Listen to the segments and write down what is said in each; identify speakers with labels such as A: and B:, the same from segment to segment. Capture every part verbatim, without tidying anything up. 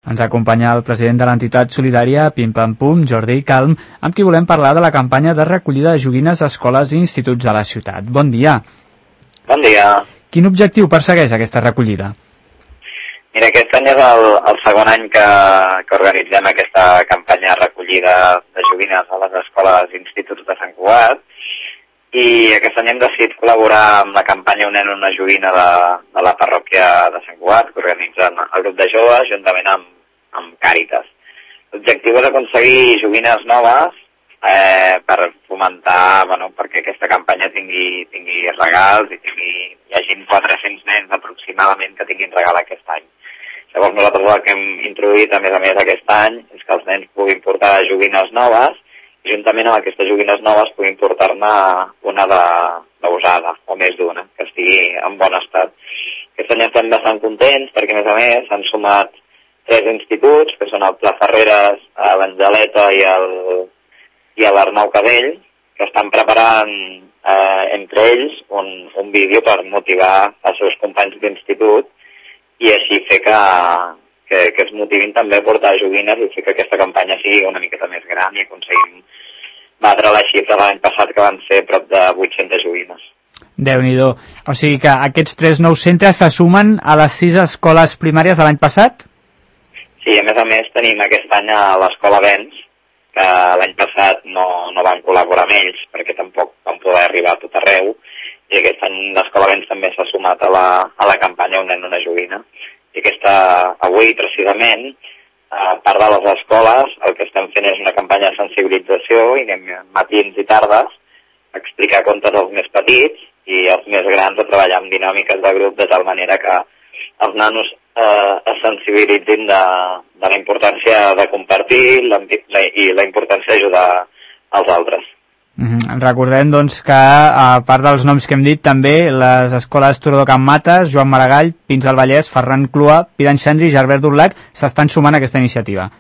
A: Ens acompanya el president de l'entitat solidària Pim Pam Pum, Jordi Calm, amb qui volem parlar de la campanya de recollida de joguines a escoles i instituts de la ciutat. Bon dia.
B: Bon dia.
A: Quin objectiu persegueix aquesta recollida?
B: Mira, aquest any és el, el segon any que, que organitzem aquesta campanya de recollida de joguines a les escoles i instituts de Sant Cugat, i aquest any hem decidit col·laborar amb la campanya Un nen, una joguina de, de la parròquia de Sant Cugat, que organitzen el grup de joves juntament amb, amb Càritas. L'objectiu és aconseguir joguines noves eh, per fomentar, bueno, perquè aquesta campanya tingui, tingui regals i tingui, hi hagi quatre-cents nens aproximadament que tinguin regal aquest any. Llavors nosaltres el que hem introduït a més a més aquest any és que els nens puguin portar joguines noves i juntament amb aquestes joguines noves puguin portar-ne una d'usada o més d'una, que estigui en bon estat. Aquest any estem bastant contents perquè a més a més s'han sumat tres instituts, que són el Pla Ferreres, l'Angeleta i el i l'Arnau Cadell, que estan preparant eh, entre ells un, un vídeo per motivar els seus companys d'institut i així fer que, que, que es motivin també a portar joguines i fer que aquesta campanya sigui una miqueta més gran i aconseguim batre la xifra de l'any passat, que van ser prop de vuit-centes joguines.
A: Déu-n'hi-do. O sigui que aquests tres nous centres se sumen a les sis escoles primàries de l'any passat?
B: Sí, a més a més tenim aquest any a l'Escola Vents, que l'any passat no, no van col·laborar amb ells perquè tampoc van poder arribar a tot arreu, i aquest any l'Escola Vents també s'ha sumat a la, a la campanya Un nen, una joguina. I aquesta, avui precisament, a part de les escoles, el que estem fent és una campanya de sensibilització i anem matins i tardes a explicar contes als més petits i els més grans a treballar amb dinàmiques de grup de tal manera que els nanos eh, es sensibilitzin de, de la importància de compartir la, la, i la importància d'ajudar als altres.
A: Mm-hmm. Recordem, doncs, que a part dels noms que hem dit, també les escoles Turó de Can Mates, Joan Maragall, Pins del Vallès, Ferran Clua, Piran Xandri i Gerbert d'Urlac s'estan sumant a aquesta iniciativa.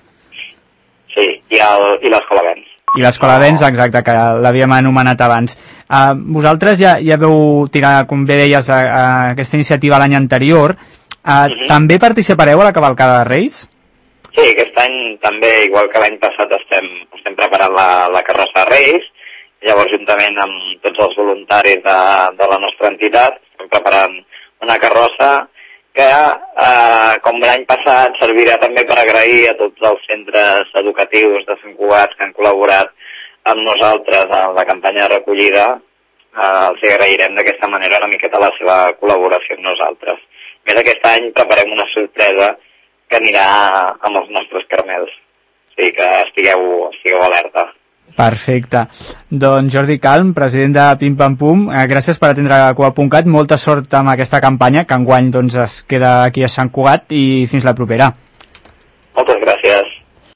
B: Sí, i, el, i l'Escola Vents.
A: I l'Escola Vents, exacte, que l'havíem anomenat abans. Uh, vosaltres ja, ja veu tirar, com bé deies, a, a aquesta iniciativa l'any anterior. Uh, mm-hmm. També participareu a la cavalcada de Reis?
B: Sí, aquest any també, igual que l'any passat, estem, estem preparant la, la carrossa de Reis. Llavors, juntament amb tots els voluntaris de, de la nostra entitat, estem preparant una carrossa que, eh, com l'any passat, servirà també per agrair a tots els centres educatius de Sant Cugat que han col·laborat amb nosaltres en la campanya de recollida. Eh, els agrairem d'aquesta manera una miqueta la seva col·laboració amb nosaltres. A més, aquest any preparem una sorpresa que anirà amb els nostres caramels. O sigui que estigueu, estigueu alerta.
A: Perfecte. Doncs Jordi Calm, president de Pim Pam Pum, eh, gràcies per atendre Cugat punt cat, molta sort amb aquesta campanya que enguany doncs, es queda aquí a Sant Cugat i fins la propera.